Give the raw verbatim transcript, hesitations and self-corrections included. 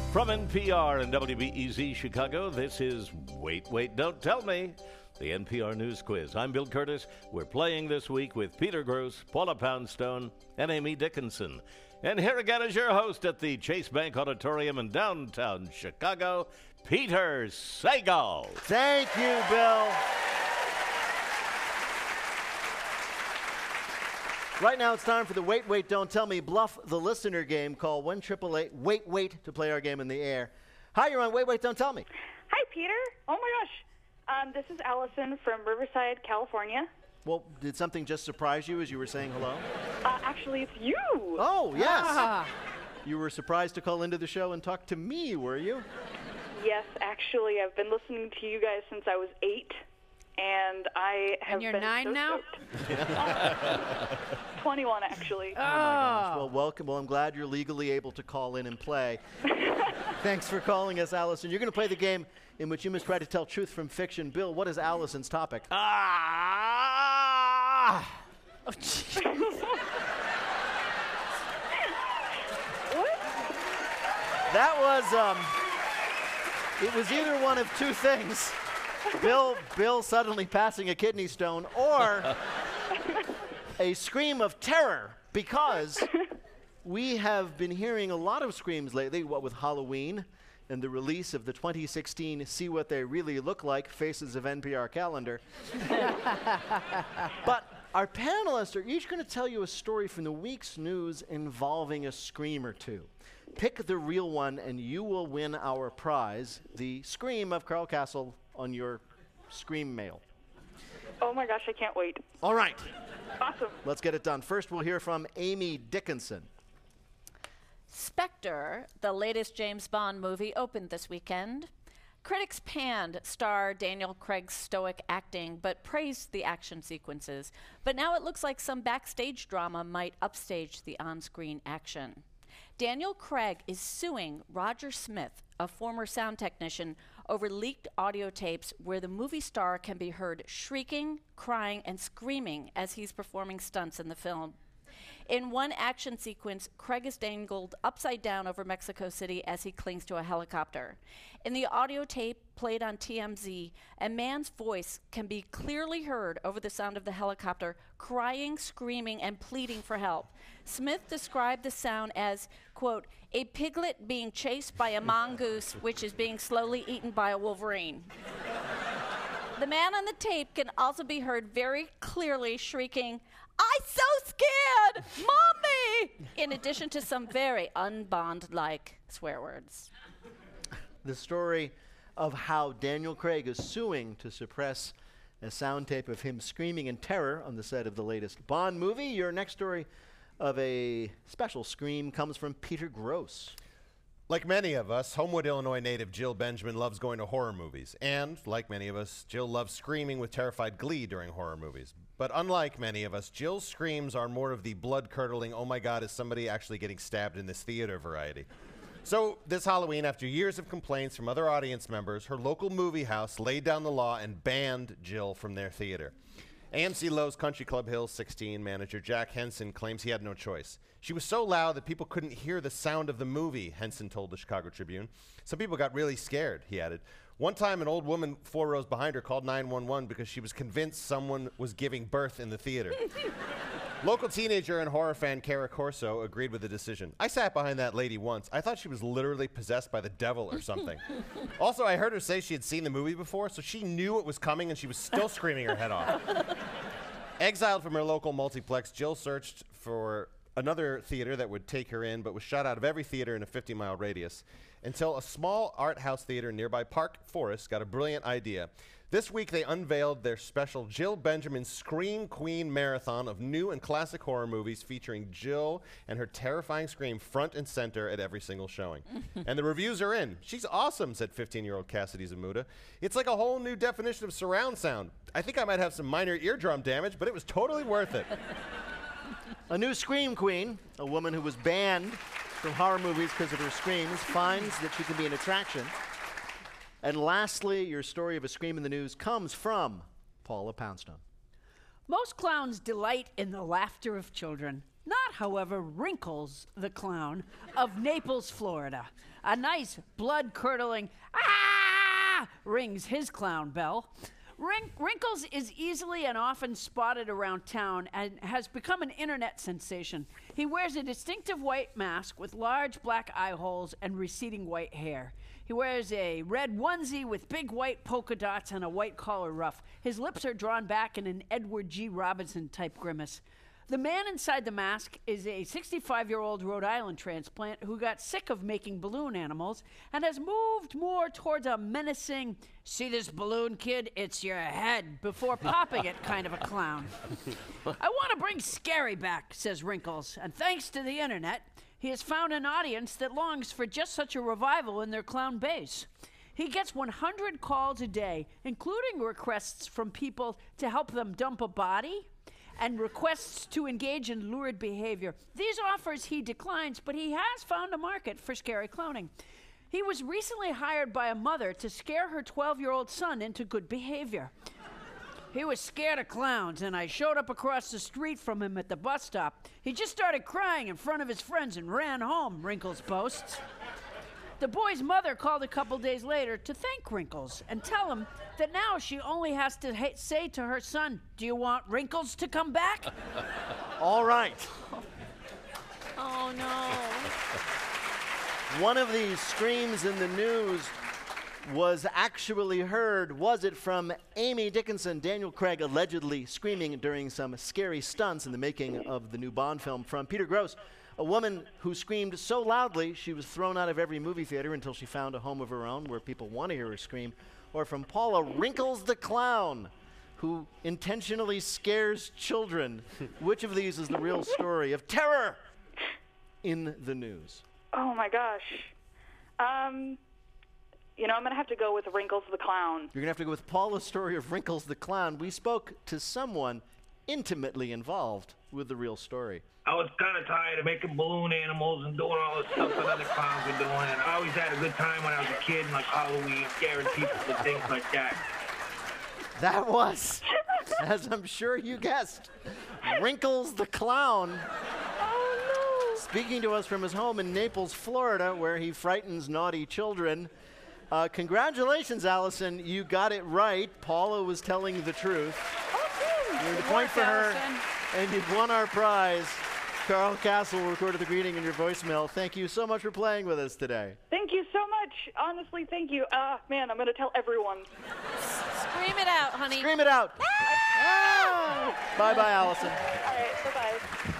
From N P R and W B E Z Chicago, this is Wait, Wait, Don't Tell Me, the N P R News Quiz. I'm Bill Curtis. We're playing this week with Peter Gross, Paula Poundstone, and Amy Dickinson. And here again is your host at the Chase Bank Auditorium in downtown Chicago, Peter Sagal. Thank you, Bill. Right now it's time for the Wait, Wait, Don't Tell Me Bluff the Listener game. Call one eight eight eight, wait, wait to play our game in the air. Hi, you're on Wait, Wait, Don't Tell Me. Hi, Peter. Oh, my gosh. Um, this is Allison from Riverside, California. Well, did something just surprise you as you were saying hello? Uh, actually, it's you. Oh, yes. Ah. You were surprised to call into the show and talk to me, were you? Yes, actually, I've been listening to you guys since I was eight, and I have And you're been nine so now? stoked. twenty-one, actually. Oh, my gosh. Well, welcome. Well, I'm glad you're legally able to call in and play. Thanks for calling us, Allison. You're going to play the game in which you must try to tell truth from fiction. Bill, what is Allison's topic? Ah! Oh, What? That was, um, it was either one of two things. Bill, Bill suddenly passing a kidney stone, or a scream of terror, because we have been hearing a lot of screams lately, what with Halloween and the release of the twenty sixteen See What They Really Look Like Faces of N P R calendar. But our panelists are each going to tell you a story from the week's news involving a scream or two. Pick the real one and you will win our prize, the Scream of Carl Castle, on your Scream mail. Oh, my gosh, I can't wait. All right. Awesome. Let's get it done. First, we'll hear from Amy Dickinson. Spectre, the latest James Bond movie, opened this weekend. Critics panned star Daniel Craig's stoic acting, but praised the action sequences. But now it looks like some backstage drama might upstage the on-screen action. Daniel Craig is suing Roger Smith, a former sound technician, over leaked audio tapes where the movie star can be heard shrieking, crying, and screaming as he's performing stunts in the film. In one action sequence, Craig is dangled upside down over Mexico City as he clings to a helicopter. In the audio tape played on T M Z, a man's voice can be clearly heard over the sound of the helicopter, crying, screaming, and pleading for help. Smith described the sound as, quote, a piglet being chased by a mongoose, which is being slowly eaten by a wolverine. The man on the tape can also be heard very clearly shrieking, I'm so scared! Mommy! In addition to some very un-Bond-like swear words. The story of how Daniel Craig is suing to suppress a sound tape of him screaming in terror on the set of the latest Bond movie. Your next story of a special scream comes from Peter Gross. Like many of us, Homewood, Illinois native Jill Benjamin loves going to horror movies. And, like many of us, Jill loves screaming with terrified glee during horror movies. But unlike many of us, Jill's screams are more of the blood-curdling, oh my God, is somebody actually getting stabbed in this theater variety. So this Halloween, after years of complaints from other audience members, her local movie house laid down the law and banned Jill from their theater. A M C Lowe's Country Club Hills sixteen manager Jack Henson claims he had no choice. She was so loud that people couldn't hear the sound of the movie, Henson told the Chicago Tribune. Some people got really scared, he added. One time, an old woman four rows behind her called nine one one because she was convinced someone was giving birth in the theater. Local teenager and horror fan Kara Corso agreed with the decision. I sat behind that lady once. I thought she was literally possessed by the devil or something. Also, I heard her say she had seen the movie before, so she knew it was coming and she was still screaming her head off. Exiled from her local multiplex, Jill searched for another theater that would take her in, but was shut out of every theater in a fifty-mile radius, until a small art house theater nearby Park Forest got a brilliant idea. This week, they unveiled their special Jill Benjamin Scream Queen marathon of new and classic horror movies featuring Jill and her terrifying scream front and center at every single showing. And the reviews are in. She's awesome, said fifteen-year-old Cassidy Zamuda. It's like a whole new definition of surround sound. I think I might have some minor eardrum damage, but it was totally worth it. A new Scream Queen, a woman who was banned from horror movies because of her screams, finds that she can be an attraction. And lastly, your story of a scream in the news comes from Paula Poundstone. Most clowns delight in the laughter of children. Not, however, Wrinkles the Clown of Naples, Florida. A nice blood-curdling ah rings his clown bell. Wrink- Wrinkles is easily and often spotted around town and has become an internet sensation. He wears a distinctive white mask with large black eye holes and receding white hair. He wears a red onesie with big white polka dots and a white collar ruff. His lips are drawn back in an Edward G. Robinson-type grimace. The man inside the mask is a sixty-five-year-old Rhode Island transplant who got sick of making balloon animals and has moved more towards a menacing, see this balloon, kid? It's your head, before popping it kind of a clown. I want to bring Scary back, says Wrinkles, and thanks to the internet, he has found an audience that longs for just such a revival in their clown base. He gets one hundred calls a day, including requests from people to help them dump a body, and requests to engage in lurid behavior. These offers he declines, but he has found a market for scary clowning. He was recently hired by a mother to scare her twelve-year-old son into good behavior. He was scared of clowns, and I showed up across the street from him at the bus stop. He just started crying in front of his friends and ran home, Wrinkles boasts. The boy's mother called a couple days later to thank Wrinkles and tell him that now she only has to ha- say to her son, do you want Wrinkles to come back? All right. Oh, no. One of these screams in the news was actually heard. Was it from Amy Dickinson? Daniel Craig allegedly screaming during some scary stunts in the making of the new Bond film. From Peter Grosz, a woman who screamed so loudly she was thrown out of every movie theater until she found a home of her own where people want to hear her scream. Or from Paula, Wrinkles the Clown, who intentionally scares children. Which of these is the real story of terror in the news? Oh, my gosh. Um, you know, I'm going to have to go with Wrinkles the Clown. You're going to have to go with Paula's story of Wrinkles the Clown. We spoke to someone intimately involved with the real story. I was kind of tired of making balloon animals and doing all the stuff that other clowns were doing. And I always had a good time when I was a kid, like Halloween, scaring people and things like that. That was, as I'm sure you guessed, Wrinkles the Clown. Oh, no. Speaking to us from his home in Naples, Florida, where he frightens naughty children. Uh, congratulations, Allison. You got it right. Paula was telling the truth. Oh, You earned a point for her, and you've won our prize. Carl Castle recorded the greeting in your voicemail. Thank you so much for playing with us today. Thank you so much. Honestly, thank you. Ah, man, I'm going to tell everyone. Scream it out, honey. Scream it out. Ah! Bye-bye, Allison. All right, bye-bye.